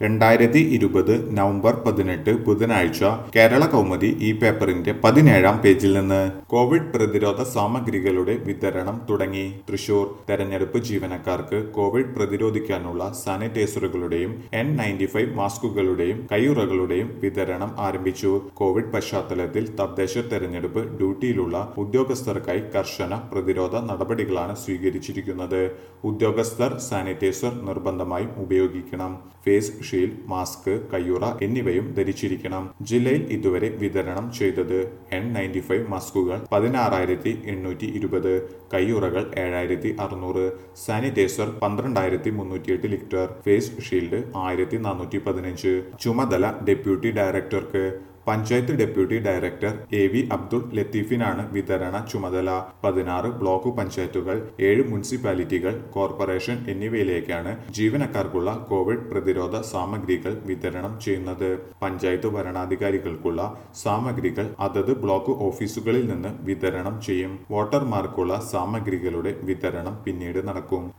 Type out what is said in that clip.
2020 November 18 ബുധനാഴ്ച കേരള കൗമുദി ഈ പേപ്പറിന്റെ 17-ാം പേജിൽ നിന്ന് കോവിഡ് പ്രതിരോധ സാമഗ്രികളുടെ വിതരണം തുടങ്ങി. തൃശൂർ തെരഞ്ഞെടുപ്പ് ജീവനക്കാർക്ക് കോവിഡ് പ്രതിരോധിക്കാനുള്ള സാനിറ്റൈസറുകളുടെയും N95 മാസ്കുകളുടെയും കയ്യുറകളുടെയും വിതരണം ആരംഭിച്ചു. കോവിഡ് പശ്ചാത്തലത്തിൽ തദ്ദേശ തെരഞ്ഞെടുപ്പ് ഡ്യൂട്ടിയിലുള്ള ഉദ്യോഗസ്ഥർക്കായി കർശന പ്രതിരോധ നടപടികളാണ് സ്വീകരിച്ചിരിക്കുന്നത്. ഉദ്യോഗസ്ഥർ സാനിറ്റൈസർ നിർബന്ധമായും ഉപയോഗിക്കണം. ഫേസ് ഷീൽഡ്, മാസ്ക്, കയ്യുറ എന്നിവയും ധരിച്ചിരിക്കണം. ജില്ലയിൽ ഇതുവരെ വിതരണം ചെയ്തത് N95 മാസ്കുകൾ 16,820, കയ്യുറകൾ 7,600, സാനിറ്റൈസർ 12,308 ലിറ്റർ, ഫേസ് ഷീൽഡ് 1,415. ചുമതല ഡെപ്യൂട്ടി ഡയറക്ടർക്ക്. Panchayat deputy director AV Abdul ലത്തീഫിനാണ് വിതരണ ചുമതല. 16 ബ്ലോക്ക് പഞ്ചായത്തുകൾ, 7 മുനിസിപ്പാലിറ്റികൾ, കോർപ്പറേഷൻ എന്നിവയിലേക്കാണ് ജീവനക്കാർക്കുള്ള കോവിഡ് പ്രതിരോധ സാമഗ്രികൾ വിതരണം ചെയ്യുന്നത്. പഞ്ചായത്ത് ഭരണാധികാരികൾക്കുള്ള സാമഗ്രികൾ അതത് ബ്ലോക്ക് ഓഫീസുകളിൽ നിന്ന് വിതരണം ചെയ്യും. വോട്ടർമാർക്കുള്ള സാമഗ്രികളുടെ വിതരണം പിന്നീട് നടക്കും.